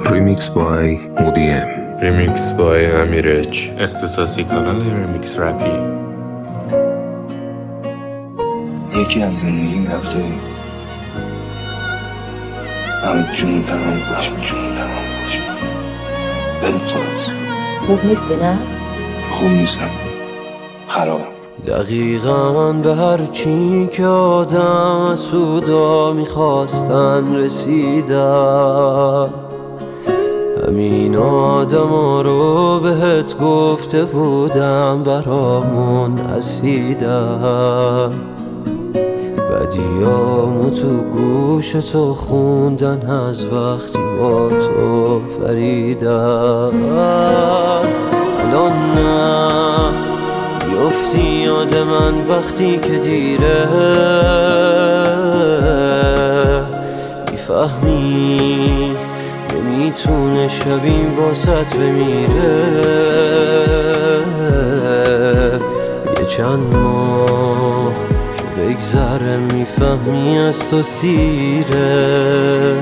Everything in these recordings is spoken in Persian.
Remix by مودیم. Remix by امیرج. اختصاصی کانال ریمیکس رپی. یکی از زندگیم رفته همه جون تمام باش بریم خلاص. خوب نیستی نه؟ خوب نیستم، خرابم. دقیقاً به هر چی که آدم سودا میخواستن رسیدم. همین آدم ها رو بهت گفته بودم برامون اسیدم. بدیامو تو گوش تو خوندن از وقتی با تو فریدم. الان نه بیفتی یاد من وقتی که دیره، میفهمی نمیتونه شبیم واسط بمیره. یه چند ماه که بگذره میفهمی از تو سیره.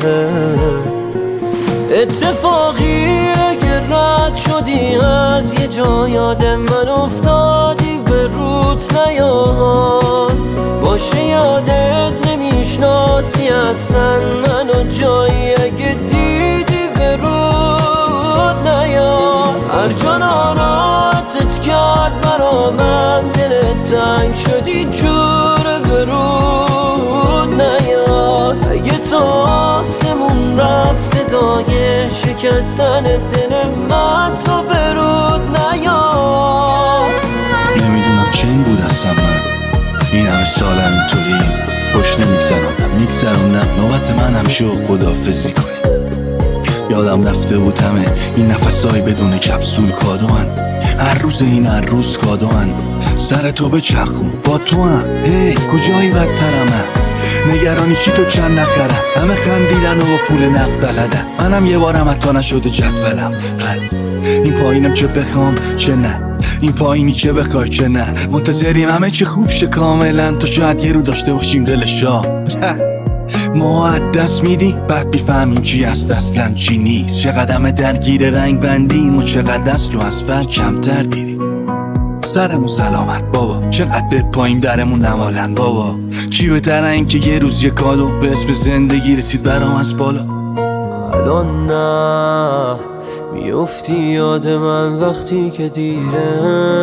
اتفاقی اگه رد شدی از یه جا یاد من افتادی به روت نیاد باشه، یادت نمیشناسی اصلا منو جایی اگه دیدی به رود نیاد. هر جا ناراحتت کرد برا من دلت تنگ شدی جور به رود نیاد. اگه تا آسمون رفت صدای شکستن دل من تو به رود نیاد. نمیدونم چین بود اصلا من این همه سالم اینطوری پشت نمیگذرونم نوبت منم شو خداحافظی کنی. یادم رفته بود همه این نفسای بدون کپسول کادوان، هر روز این هر روز کادوان. سر تو به چرخون با تو هم هی کجایی بدترمه، نگرانی چی تو چند نخرم. همه خندیدن و پول نقد بلدن، منم یه بارم حتی نشده جدولم. این پایینم چه بخوام چه نه، این پایینی چه بخوای چه نه. منتظریم همه چه خوب شه کاملا تا شاید یه رو داشته باشیم دلشا. ما از دست میدیم بعد بیفهمیم چی هست اصلا چی نیست. چقدر همه درگیر رنگ بندیم و چقدر دست رو از فرق کمتر دیدیم. سرمون سلامت بابا، چقدر به پاییم درمون نمالن بابا. چی بهتره این که یه روز یه کادو به اسم زندگی رسید برام از بالا. الان نه میفتی یاد من وقتی که دیره،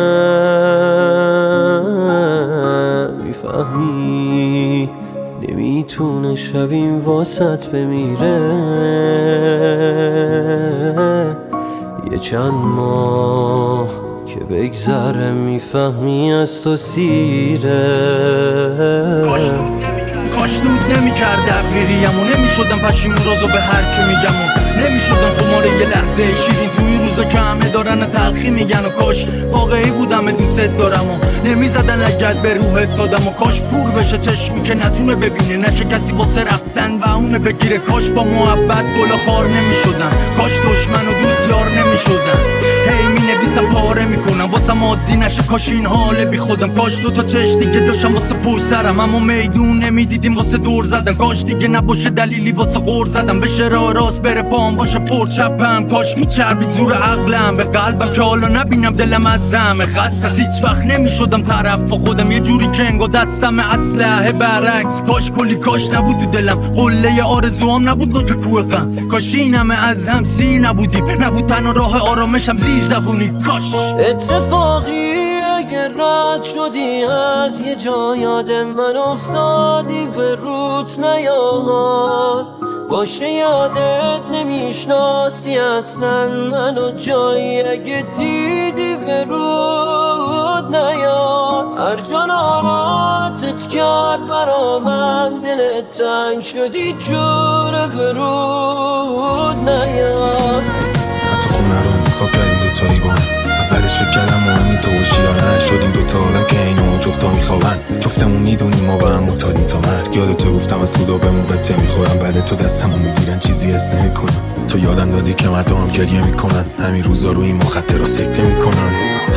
میفهمی نمیتونه شبیم واسط بمیره. یه چند ماه که بگذره میفهمی از تو سیره. کاش نود نمی‌کرد دبیریم و نمیشدم پشیمون رازو به هر که میگم و نمیشدم خماره یه لحظه شیرین توی روزا که همه دارن تلخی میگن. و کاش واقعی بودم دوست دارم و نمیزدن لگد به روحت دادم. و کاش پور بشه چشمی که نتونه ببینه، نشه کسی واسه رفتن و اونه بگیره. کاش با محبت گل خار نمیشدن، کاش دشمن و دوست یار نمیشدن. هی مینویسم پاره میکنم واسم عادی نشه کاش این حال بی خودم. کاش دوتا چشتی که داشتم واسه پشت سرم اما میدون نمیدیدیم واسه دور زدن. کاش دیگه نباشه دلیلی واسه غور زدم، بشه راه راست بره پام باشه پر چپم. کاش میچربید زور عقلم به قلبم که حالا نبینم دلم از زمه خست. از هیچ وقت نمیشدم طرف خودم، یه جوری کنگو دستم اسلحه برعکس. کاش کلی کاش نبود تو دلم، قله آرزوام نبود نوک کوه غم. کاش این همه از هم سیر نبودیم، نبود تنها راه آرامشم زیر زبونی. کاش اتفاقی اگه رد شدی از یه جا یاد من افتادی به روت نیاد باشه، یادت نمیشناسی اصلا منو جایی اگه دیدی به رود نیاد. هر جا ناراحتت کرد برا من دلت تنگ شدی جور به رود نیاد. حتی خونه رو انتخاب کردیم دوتایی با هم، اولش فکر کردم مهمی تو باشی یا نه. شدیم دوتا آدم که اینو جفتا میخوابن، جفتمون میدونیم ما با هم متادیم تا مرگ. یادتو گفتم از سودا به موقع ته میخورم، بعد تو دستمو میگیرن چیزی حس نمیکنم. تو یادم دادی که مردم گریه میکنن، همین روزا روی این مخدرها سکته میکنن.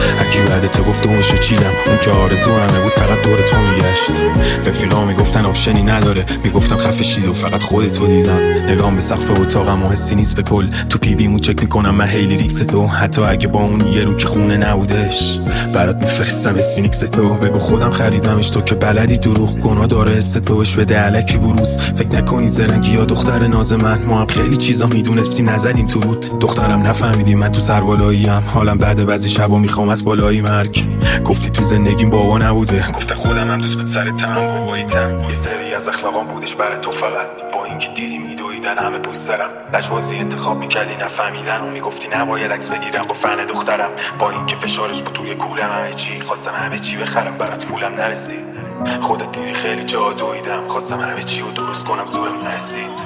هرکی بعد تو گفت اونشو چیدم، اون که آرزو همه بود فقط دور تو میگشت. رفیقا میگفتن آپشنی نداره، میگفتم خفه شید و فقط خودتو دیدم. نگام به سقف اتاقم و حسی نیست به کل، تو پی ویمون چک میکنم من هیلی ریکس تو. حتی اگه با اون یه رو که خونه نبودش برات میفرستم اسفینیکس تو. بگو خودم خریدمش تو که بلدی دروغ گناه داره حس توش بده الکی بروز. فکر نکنی زرنگی یا دختر ناز من، ما هم خیلی چیزا میدونستیم نزدیم تو روت. دخترم نفهمیدی من تو سربالاییم، حالم بعد بعضی شبا میخوام از بالایی مرگ. گفتی تو زندگیم بابا نبوده، گفتم خودم هم دوست به سر تم باباییتم. یه سری از اخلاقام بودش برای تو فقط، با اینکه دیدی میدویدن همه پوست دارم. لجبازی انتخاب میکردی نفهمیدن و میگفتی نباید عکس بگیرم با فن دخترم. با اینکه فشارش بود توی کولم همه چی، خواستم همه چی بخرم برات پولم نرسید. خودت دیدی خیلی جا دویدم، خواستم همه چی رو درست کنم زورم نرسید.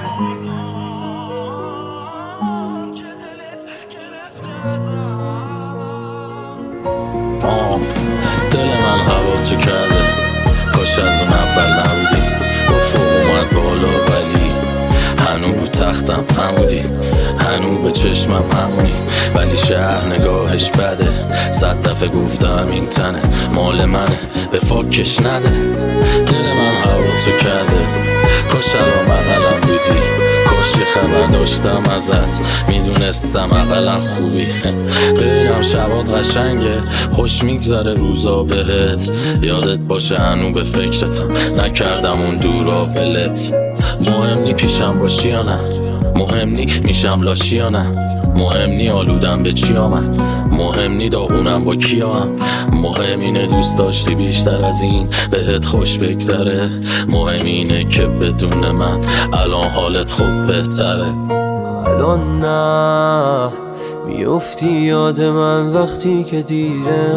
دل من هوا تو کرده، کاش از اون اول نبودی. با فوق اومد بالا ولی هنو رو تختم همودی، هنو به چشمم همونی. ولی شهر نگاهش بده، 100 دفعه گفتم این تنه مال منه، به فاکش نده. دل من هوا تو کرده، کاش الان بغلم بودی. کاش یه خبر داشتم ازت، میدونستم اقلا خوبی. ببینم شبات قشنگه، خوش میگذره روزا بهت. یادت باشه هنو به فکرتم، نکردم اون دورا ولت. مهم نی پیشم باشی یا نه، مهم نی میشم لاشی یا نه، مهم نی آلودم به چی آمد، مهم نی داغونم با کیام. مهم اینه دوست داشتی بیشتر از این بهت خوش بگذره. مهم اینه که بدون من الان حالت خوب بهتره. الان نه میافتی یاد من وقتی که دیره،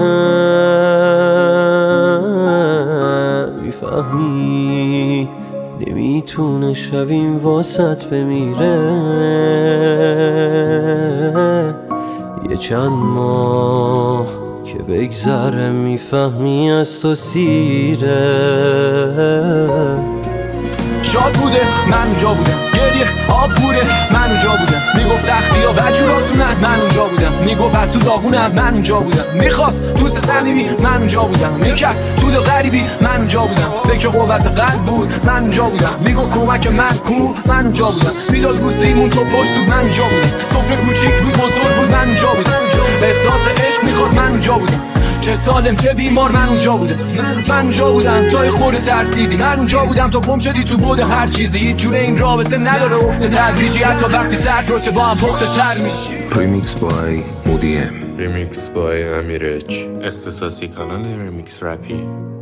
میفهمی نمیتونه شب این واسط بمیره. یه چند ماه که بگذره میفهمی از تو سیره. شاد بوده من اونجا بودم، گریه آب بوده من اونجا بودم. میگفت تختی ها بجور آسونن من اونجا بودم. میگفت از تو داغونم من اونجا بودم. میخواست دوست صمیمی من اونجا بودم. میکرد تو دل غریبی من اونجا بودم. فکر قوت قلب بود من اونجا بودم. میگفت کمک من کو من اونجا بودم. میداد بوسیمون تو پلسود من اونجا بودم. سفره کوچیک بود بزرگ بود من اونجا بودم. احساس عشق میخواست من اونجا بودم. چه سالم چه بیمار من اونجا بودم. من اونجا بودم تا خود ترسیدی. من اونجا بودم تا گم شدی تو بود هر چیزی. هیچ جوره این رابطه نداره افت تدریجی، حتی وقتی سرد باشه با هم پخته تر میشی. Remix by Moody M. ریمیکس بای امیرچ، اختصاصی کانال ریمیکس رپی.